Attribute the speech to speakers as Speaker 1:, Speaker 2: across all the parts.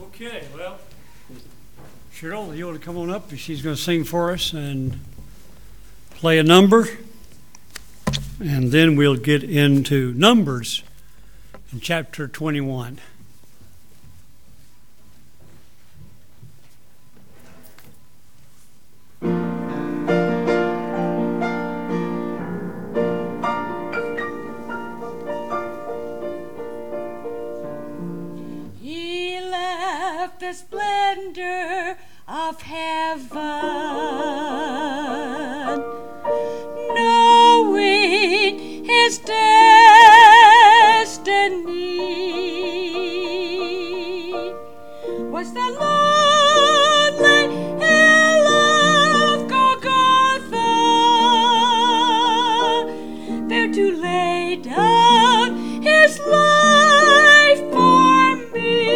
Speaker 1: Okay, well, Cheryl, you want to come on up? She's going to sing for us and play a number, and then we'll get into Numbers in chapter 21.
Speaker 2: The splendor of heaven, knowing his destiny, was the lonely hill of Golgotha, there to lay down his life for me.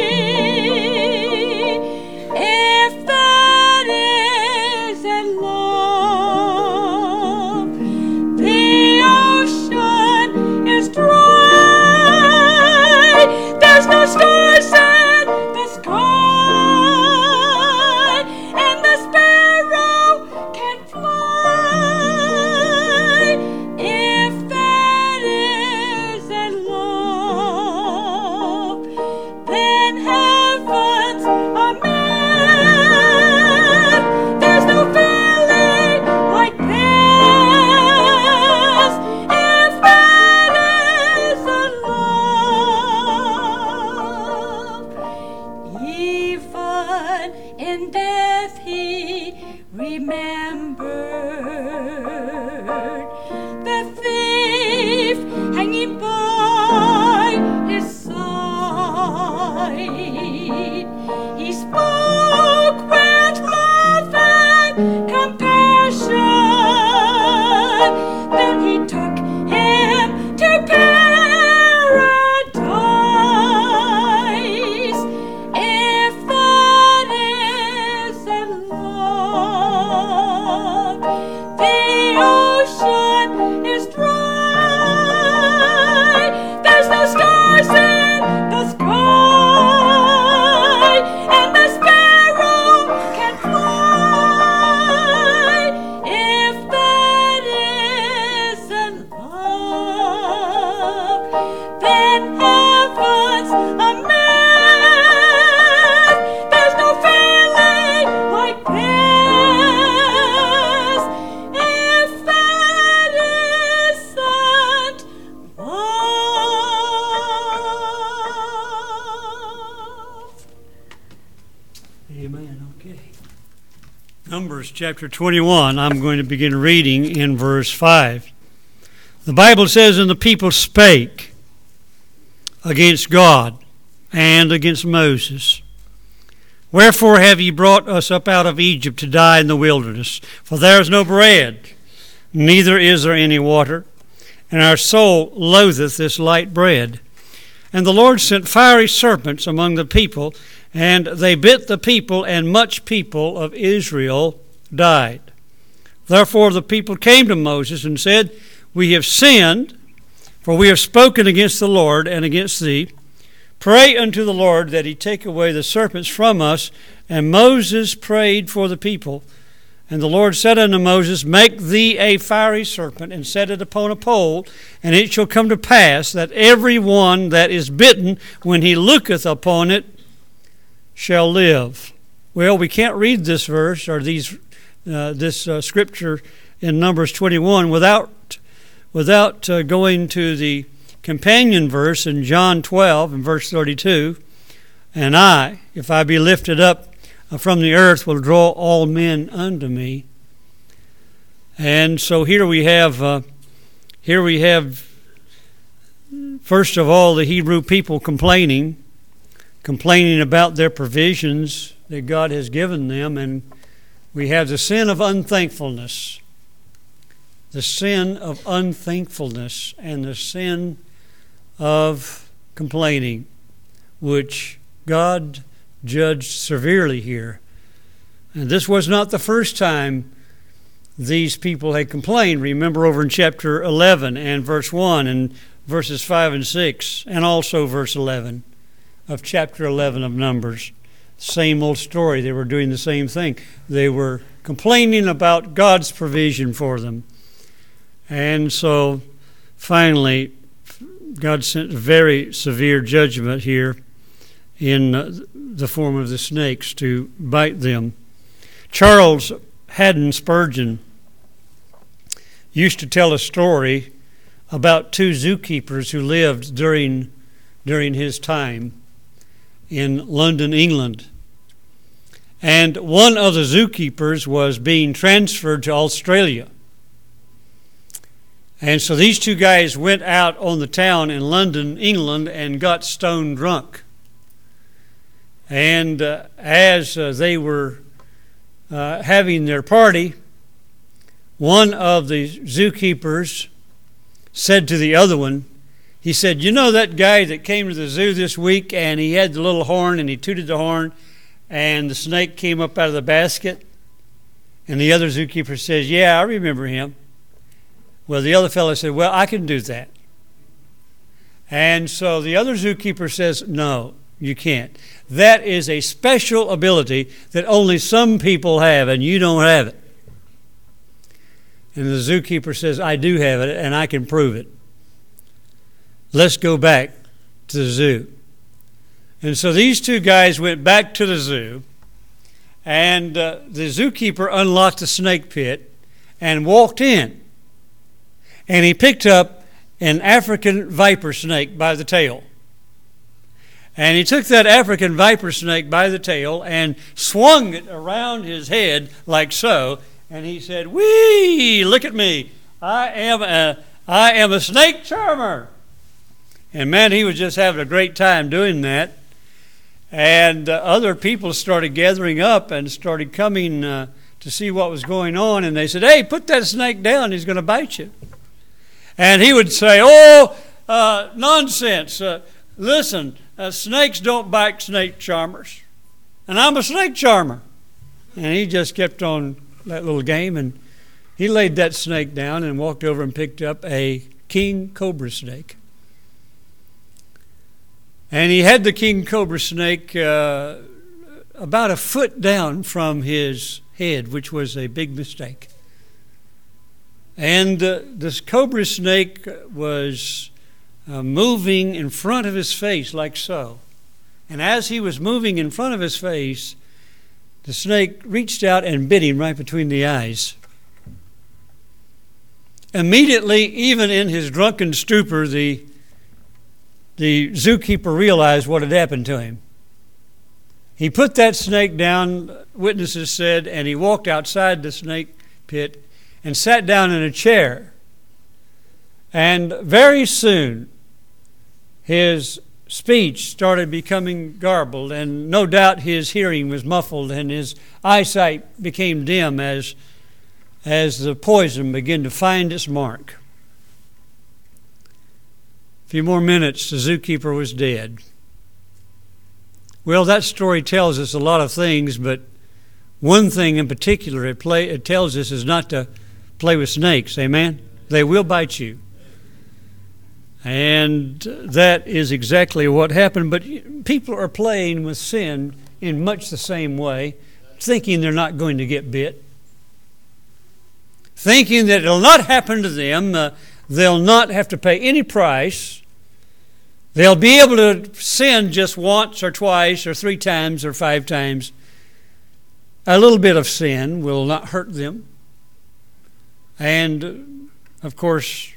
Speaker 2: Stars in the sky, and the sparrow can fly, if that isn't love, then heaven's a myth. There's no feeling like this, if that isn't love. Even in death he remembered the thief hanging by his side. He spoke with love and compassion. Then he took him to paradise. If that isn't love, the ocean is dry. There's no stars in the sky, and the sparrow can fly. If that isn't love, then heaven's a myth. There's no feeling like this, if that isn't love.
Speaker 1: Amen. Okay. Numbers chapter 21, I'm going to begin reading in verse 5. The Bible says, "And the people spake against God and against Moses. Wherefore have ye brought us up out of Egypt to die in the wilderness? For there is no bread, neither is there any water, and our soul loatheth this light bread. And the Lord sent fiery serpents among the people, and they bit the people, and much people of Israel died. Therefore the people came to Moses and said, We have sinned, for we have spoken against the Lord and against thee. Pray unto the Lord that he take away the serpents from us. And Moses prayed for the people. And the Lord said unto Moses, Make thee a fiery serpent, and set it upon a pole, and it shall come to pass that every one that is bitten, when he looketh upon it, shall live." Well, we can't read this verse or this scripture in Numbers 21 without going to the companion verse in John 12 and verse 32. "And I, if I be lifted up from the earth, will draw all men unto me." And so here we have first of all the Hebrew people complaining about their provisions that God has given them, and we have the sin of unthankfulness. The sin of unthankfulness and the sin of complaining, which God judged severely here. And this was not the first time these people had complained. Remember over in chapter 11 and verse 1 and verses 5 and 6, and also verse 11. of chapter 11 of Numbers. Same old story. They were doing the same thing. They were complaining about God's provision for them. And so finally, God sent a very severe judgment here in the form of the snakes to bite them. Charles Haddon Spurgeon used to tell a story about two zookeepers who lived during his time in London, England. And one of the zookeepers was being transferred to Australia. And so these two guys went out on the town in London, England, and got stone drunk. And as they were having their party, one of the zookeepers said to the other one, he said, "You know that guy that came to the zoo this week and he had the little horn and he tooted the horn and the snake came up out of the basket?" And the other zookeeper says, "Yeah, I remember him." Well, the other fellow said, "Well, I can do that." And so the other zookeeper says, "No, you can't. That is a special ability that only some people have, and you don't have it." And the zookeeper says, "I do have it, and I can prove it. Let's go back to the zoo." And so these two guys went back to the zoo, and the zookeeper unlocked the snake pit and walked in. And he picked up an African viper snake by the tail. And he took that African viper snake by the tail and swung it around his head like so. And he said, "Whee, look at me. I am a snake charmer." And man, he was just having a great time doing that. And other people started gathering up and started coming to see what was going on. And they said, "Hey, put that snake down. He's going to bite you." And he would say, "Nonsense. Listen, snakes don't bite snake charmers. And I'm a snake charmer." And he just kept on that little game. And he laid that snake down and walked over and picked up a king cobra snake. And he had the king cobra snake about a foot down from his head, which was a big mistake. And this cobra snake was moving in front of his face like so. And as he was moving in front of his face, the snake reached out and bit him right between the eyes. Immediately, even in his drunken stupor, the zookeeper realized what had happened to him. He put that snake down, witnesses said, and he walked outside the snake pit and sat down in a chair. And very soon, his speech started becoming garbled, and no doubt his hearing was muffled, and his eyesight became dim as the poison began to find its mark. A few more minutes, the zookeeper was dead. Well, that story tells us a lot of things, but one thing in particular it tells us is not to play with snakes. Amen? They will bite you. And that is exactly what happened. But people are playing with sin in much the same way, thinking they're not going to get bit, thinking that it'll not happen to them. They'll not have to pay any price. They'll be able to sin just once or twice or 3 times or 5 times. A little bit of sin will not hurt them. And, of course,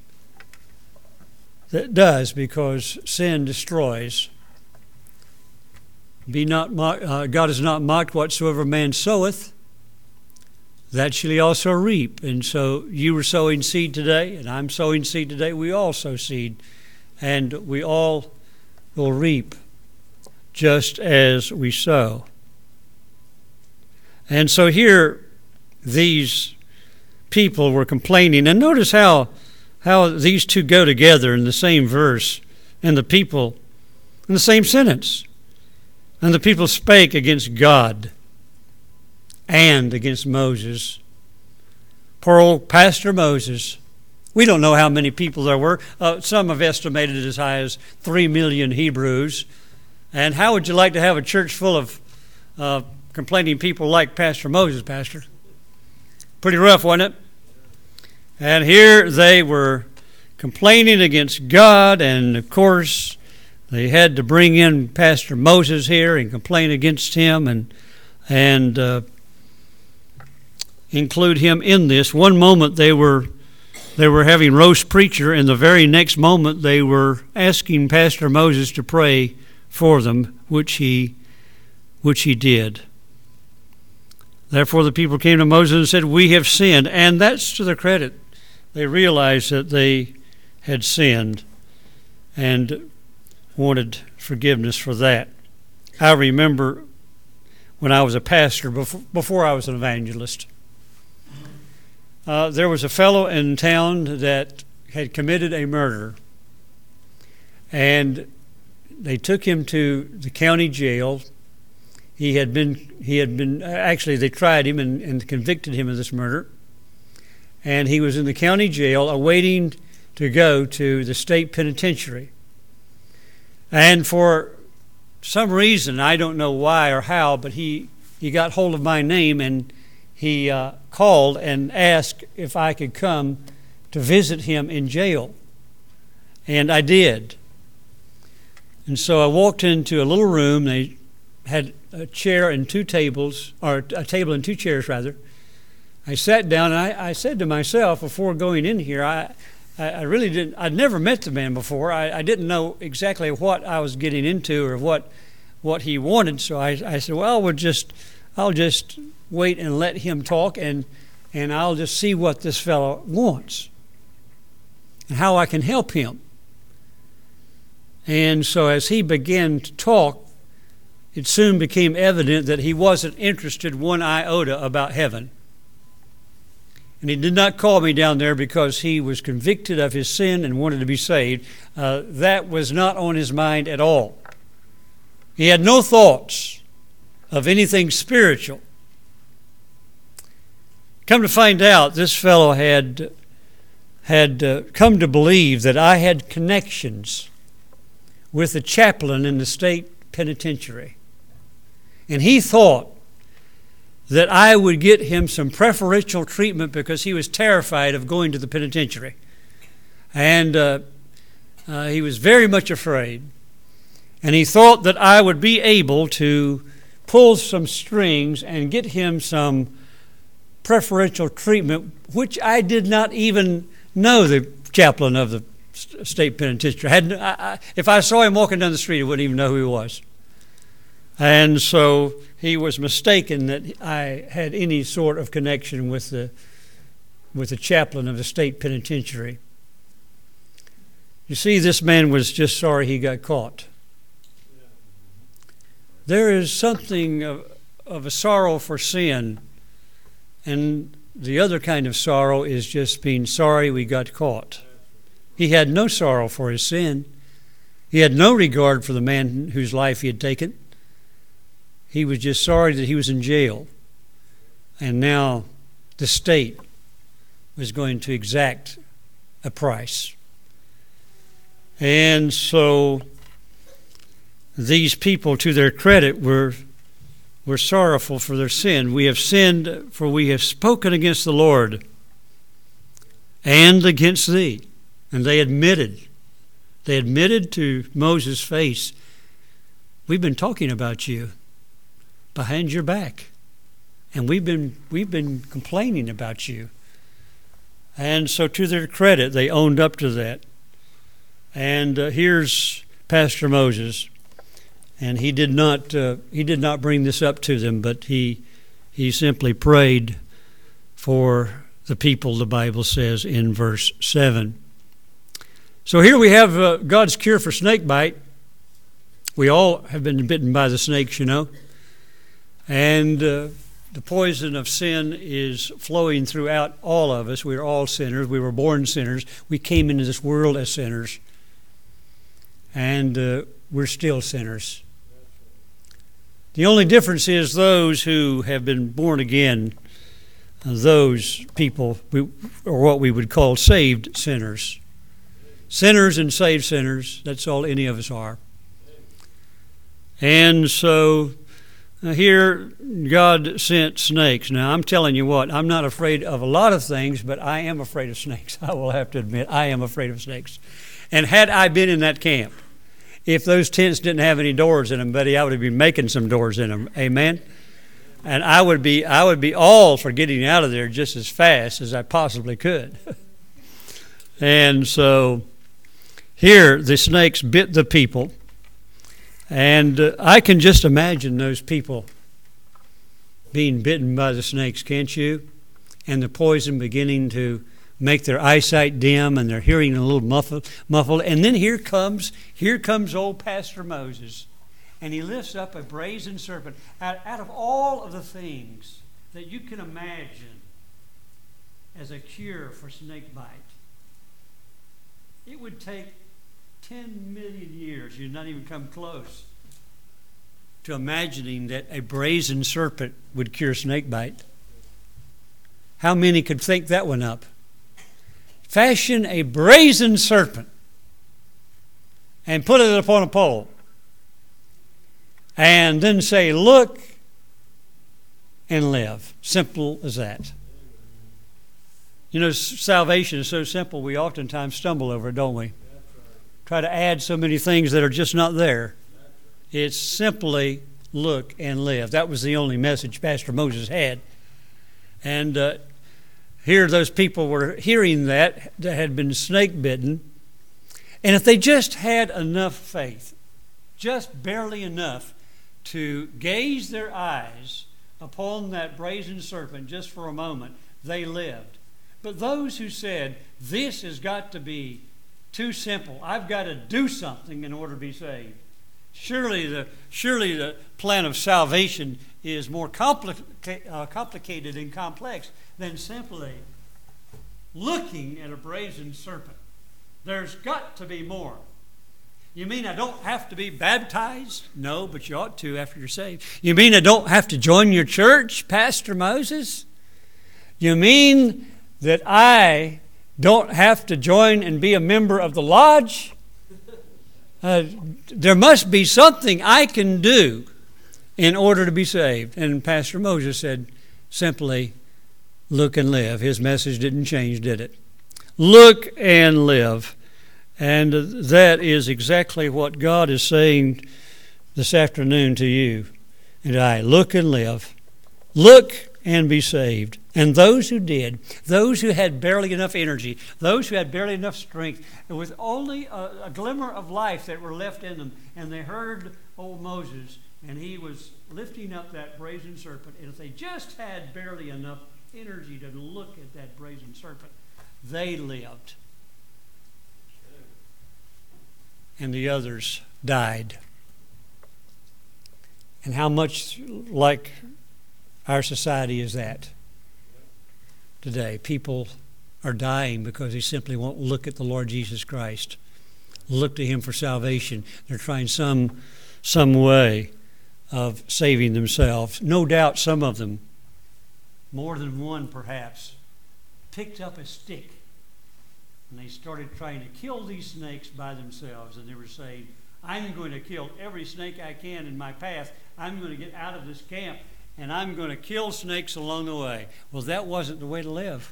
Speaker 1: that does, because sin destroys. God is not mocked. Whatsoever man soweth, that shall he also reap. And so you were sowing seed today, and I'm sowing seed today. We all sow seed, and we all will reap just as we sow. And so here, these people were complaining. And notice how these two go together in the same verse, and the people in the same sentence. And the people spake against God and against Moses. Poor old Pastor Moses. We don't know how many people there were. Some have estimated as high as 3 million Hebrews. And how would you like to have a church full of complaining people like Pastor Moses, Pastor? Pretty rough, wasn't it? And here they were complaining against God, and of course they had to bring in Pastor Moses here and complain against him and include him in this. One moment they were having roast preacher, and the very next moment they were asking Pastor Moses to pray for them, which he did. Therefore the people came to Moses and said, "We have sinned." And that's to their credit. They realized that they had sinned and wanted forgiveness for that. I remember when I was a pastor, before I was an evangelist, there was a fellow in town that had committed a murder, and they took him to the county jail. They tried him and convicted him of this murder, and he was in the county jail awaiting to go to the state penitentiary. And for some reason, I don't know why or how, but he got hold of my name, and he called and asked if I could come to visit him in jail. And I did. And so I walked into a little room. They had a chair and two tables, or a table and two chairs, rather. I sat down, and I said to myself before going in here, I really didn't, I'd never met the man before. I didn't know exactly what I was getting into or what he wanted. So I said, well, I'll just wait and let him talk, and I'll just see what this fellow wants and how I can help him. And so as he began to talk, it soon became evident that he wasn't interested one iota about heaven. And he did not call me down there because he was convicted of his sin and wanted to be saved. That was not on his mind at all. He had no thoughts of anything spiritual. Come to find out, this fellow had come to believe that I had connections with the chaplain in the state penitentiary. And he thought that I would get him some preferential treatment because he was terrified of going to the penitentiary. And he was very much afraid. And he thought that I would be able to pull some strings and get him some preferential treatment, which I did not even know the chaplain of the state penitentiary. If I saw him walking down the street, I wouldn't even know who he was. And so he was mistaken that I had any sort of connection with the chaplain of the state penitentiary. You see, this man was just sorry he got caught. There is something of a sorrow for sin, and the other kind of sorrow is just being sorry we got caught. He had no sorrow for his sin. He had no regard for the man whose life he had taken. He was just sorry that he was in jail, and now the state was going to exact a price. And so these people, to their credit, were sorrowful for their sin. We have sinned, for we have spoken against the Lord and against thee. And they admitted to Moses' face, we've been talking about you behind your back, and we've been complaining about you. And so to their credit, they owned up to that. And here's Pastor Moses, and he did not bring this up to them, but he simply prayed for the people, the Bible says in verse 7. So here we have God's cure for snake bite. We all have been bitten by the snakes, you know. And the poison of sin is flowing throughout all of us. We are all sinners. We were born sinners. We came into this world as sinners. And we're still sinners. The only difference is those who have been born again, those people are what we would call saved sinners. Sinners and saved sinners, that's all any of us are. And so here God sent snakes. Now I'm telling you what, I'm not afraid of a lot of things, but I am afraid of snakes. I will have to admit, I am afraid of snakes. And had I been in that camp, if those tents didn't have any doors in them, buddy, I would have been making some doors in them. Amen? And I would be all for getting out of there just as fast as I possibly could. And so here the snakes bit the people. And I can just imagine those people being bitten by the snakes, can't you? And the poison beginning to make their eyesight dim and their hearing a little muffled. And then here comes old Pastor Moses. And he lifts up a brazen serpent. Out of all of the things that you can imagine as a cure for snake bite, it would take 10 million years. You'd not even come close to imagining that a brazen serpent would cure snake bite. How many could think that one up? Fashion a brazen serpent and put it upon a pole. And then say, look and live. Simple as that. You know, salvation is so simple, we oftentimes stumble over it, don't we? Try to add so many things that are just not there. It's simply look and live. That was the only message Pastor Moses had. And here those people were hearing that had been snake bitten. And if they just had enough faith, just barely enough, to gaze their eyes upon that brazen serpent just for a moment, they lived. But those who said, this has got to be too simple, I've got to do something in order to be saved. Surely the plan of salvation is more complicated and complex than simply looking at a brazen serpent. There's got to be more. You mean I don't have to be baptized? No, but you ought to after you're saved. You mean I don't have to join your church, Pastor Moses? You mean that I don't have to join and be a member of the lodge? There must be something I can do in order to be saved. And Pastor Moses said, simply, look and live. His message didn't change, did it? Look and live. And that is exactly what God is saying this afternoon to you and I. Look and live. Look and be saved. And those who did, those who had barely enough energy, those who had barely enough strength, with only a glimmer of life that were left in them, and they heard old Moses, and he was lifting up that brazen serpent, and if they just had barely enough energy to look at that brazen serpent, they lived. And the others died. And how much like our society is that today? People are dying because they simply won't look at the Lord Jesus Christ, look to Him for salvation. They're trying some way of saving themselves. No doubt some of them, more than one perhaps, picked up a stick and they started trying to kill these snakes by themselves. And they were saying, I'm going to kill every snake I can in my path. I'm going to get out of this camp and I'm going to kill snakes along the way. Well, that wasn't the way to live.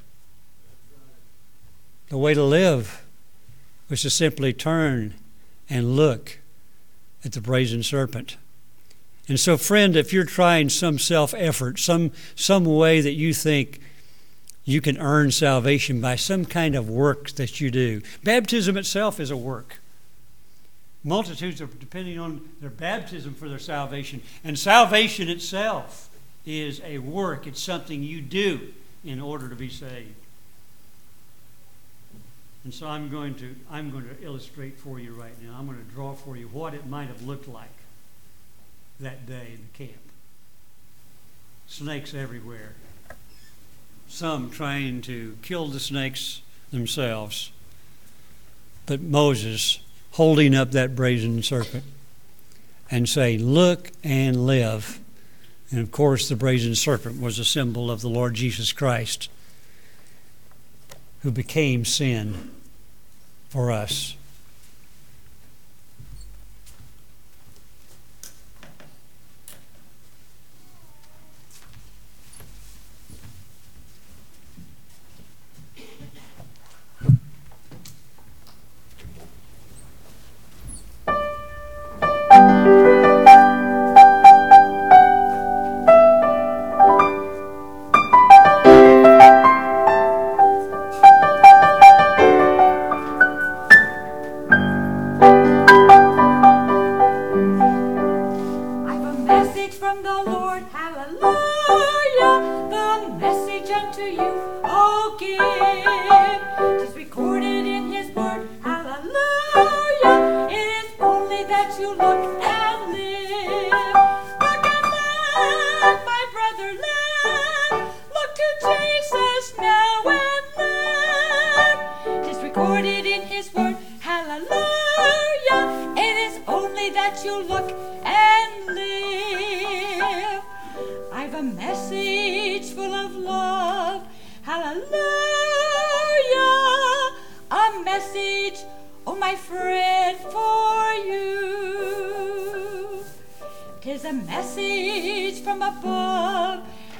Speaker 1: The way to live was to simply turn and look at the brazen serpent. And so, friend, if you're trying some self-effort, some way that you think you can earn salvation by some kind of work that you do. Baptism itself is a work. Multitudes are depending on their baptism for their salvation. And salvation itself is a work. It's something you do in order to be saved. And so I'm going to illustrate for you right now. I'm going to draw for you what it might have looked like that day in the camp. Snakes everywhere. Some trying to kill the snakes themselves. But Moses holding up that brazen serpent and saying, look and live. And of course the brazen serpent was a symbol of the Lord Jesus Christ, who became sin for us.
Speaker 2: from the Lord, hallelujah. The message unto you, oh, give. 'Tis recorded in his word, hallelujah. It is only that you look and live. Look and live, my brother, live. Look to Jesus now and live. 'Tis recorded in his word, hallelujah. It is only that you look and live. I've a message full of love, hallelujah. A message, oh my friend, for you. 'Tis a message from above,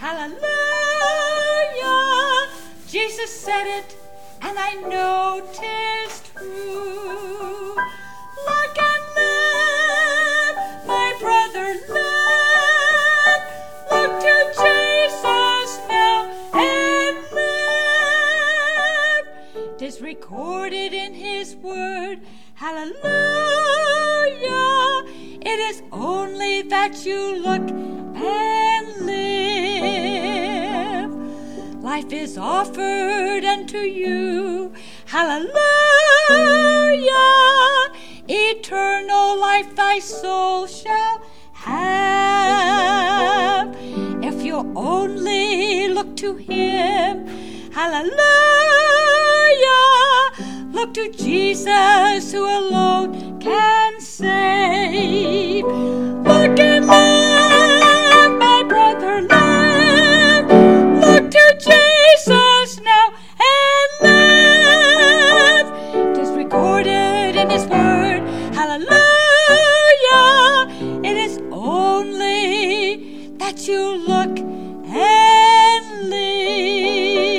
Speaker 2: hallelujah. Jesus said it, and I know 'tis true. Look and live, my brother, live. Look to Jesus now and live. 'Tis recorded in his word, hallelujah. It is only that you look and live. Life is offered unto you, hallelujah. Eternal life thy soul shall have. If you only look to him, hallelujah. Look to Jesus who alone can save. Look and live, my brother, live. Look to Jesus now and live. 'Tis recorded in his word, hallelujah. It is only that you look and live.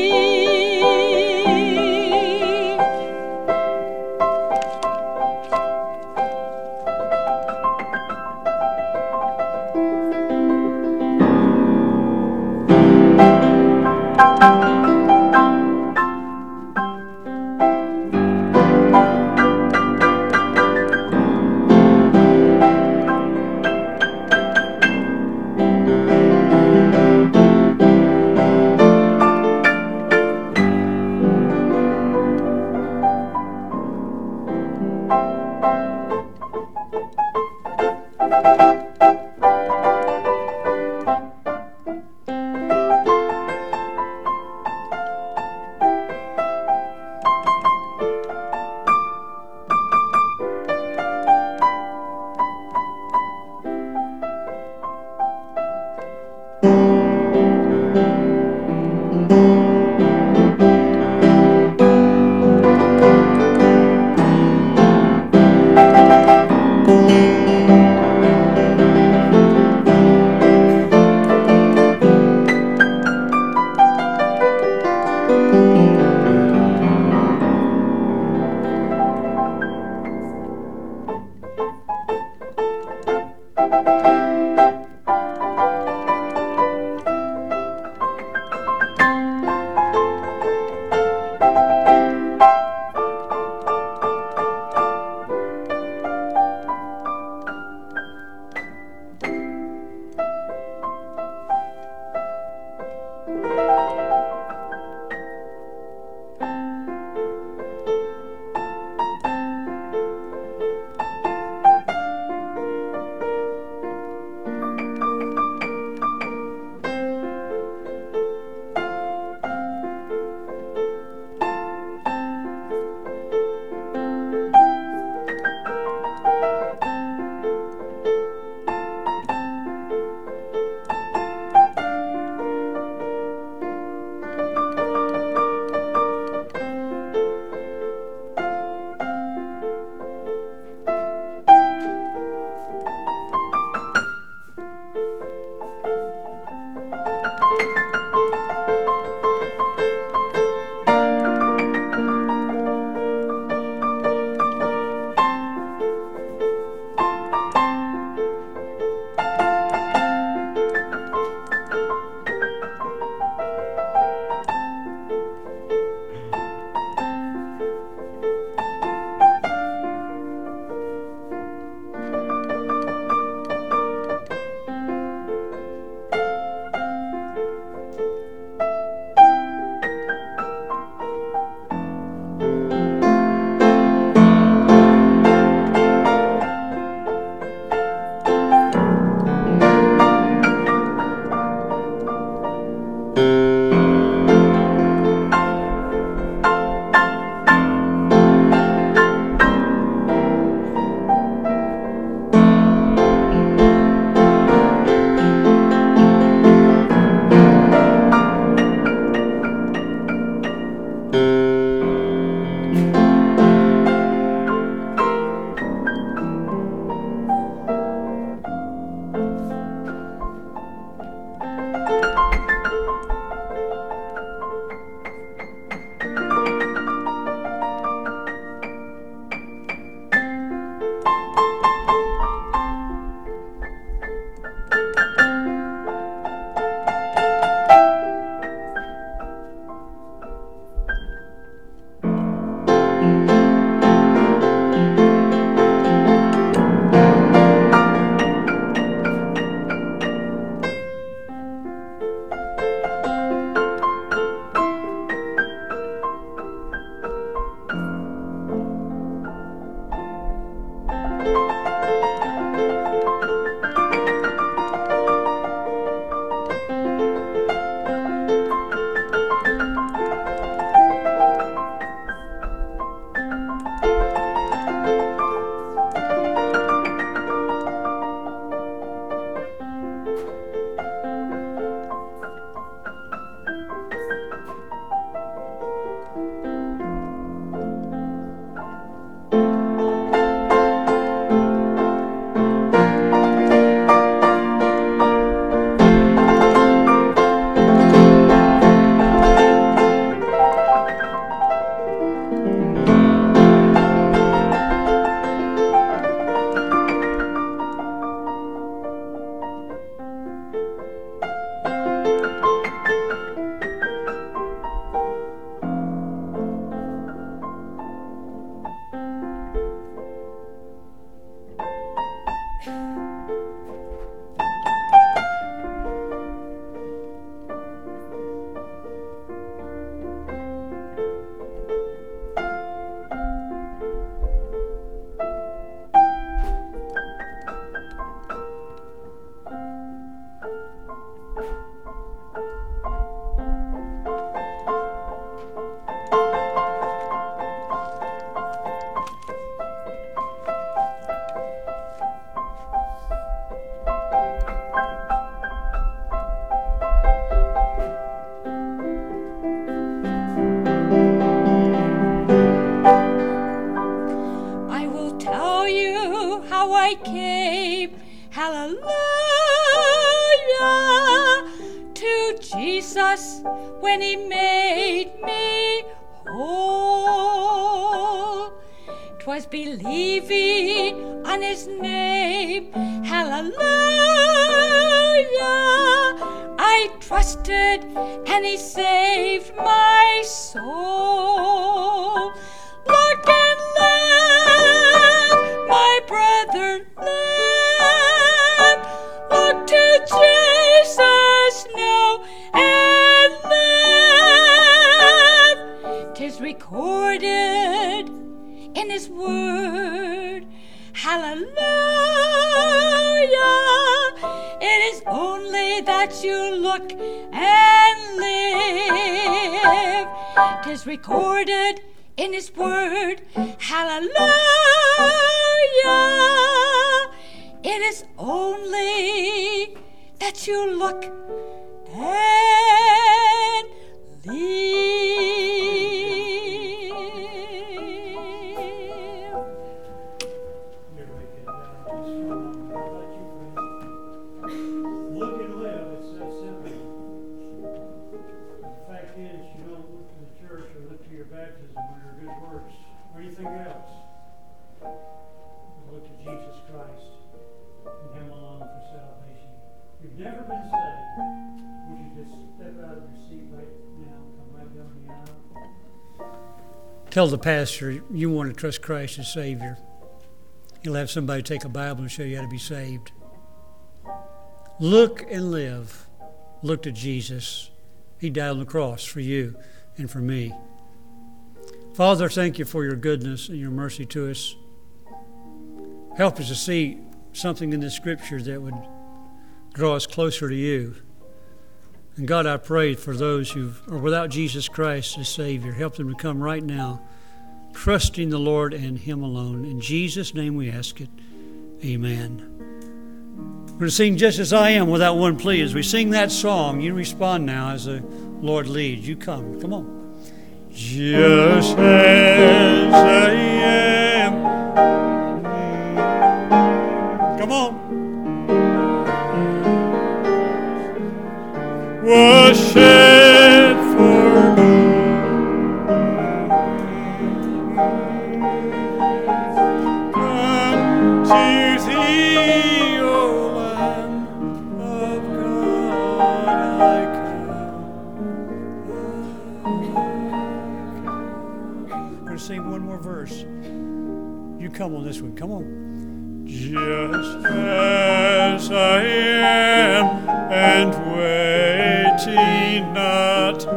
Speaker 2: hallelujah, to Jesus when he made me whole. 'Twas believing on his name, hallelujah, I trusted and he saved my soul. Look and live, my brother, live. Look to Jesus now and live. 'Tis recorded in his word, hallelujah, it is only that you look and live. 'Tis recorded in his word, hallelujah, it is only that you look and live.
Speaker 1: Look and live, it's that simple. The fact is, you don't look to the church or look to your baptism or your good works or anything else. You look to Jesus Christ and Him alone for salvation. If you've never been saved, would you just step out of your seat right now, come right down the aisle? Tell the pastor you want to trust Christ as Savior. He'll have somebody take a Bible and show you how to be saved. Look and live. Look to Jesus. He died on the cross for you and for me. Father, thank you for your goodness and your mercy to us. Help us to see something in the Scripture that would draw us closer to you. And God, I pray for those who are without Jesus Christ as Savior. Help them to come right now, trusting the Lord and Him alone. In Jesus' name we ask it. Amen. We're going to sing Just As I Am without one plea. As we sing that song, you respond now as the Lord leads. You come. Come on. Just as I am. Come on. Was shed for me. Come to thee, O Lamb of God, I come. We're going to sing one more verse. You come on this one. Come on. Just as I am, and waiting not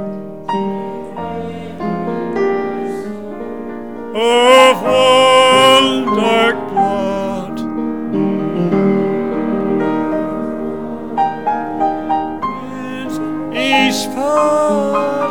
Speaker 1: of one dark blot, and each spot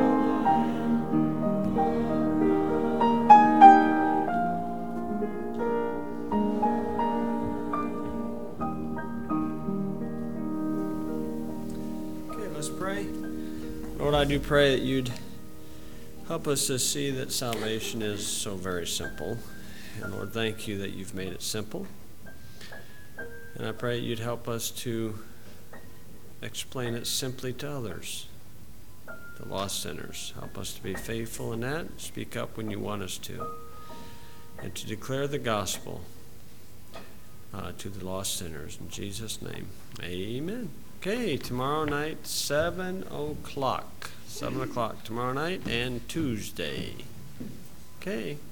Speaker 3: Lord, I do pray that you'd help us to see that salvation is so very simple. And Lord, thank you that you've made it simple. And I pray that you'd help us to explain it simply to others, the lost sinners. Help us to be faithful in that, speak up when you want us to, and to declare the gospel to the lost sinners. In Jesus' name, amen. Okay, tomorrow night, 7 o'clock. 7 o'clock tomorrow night and Tuesday. Okay.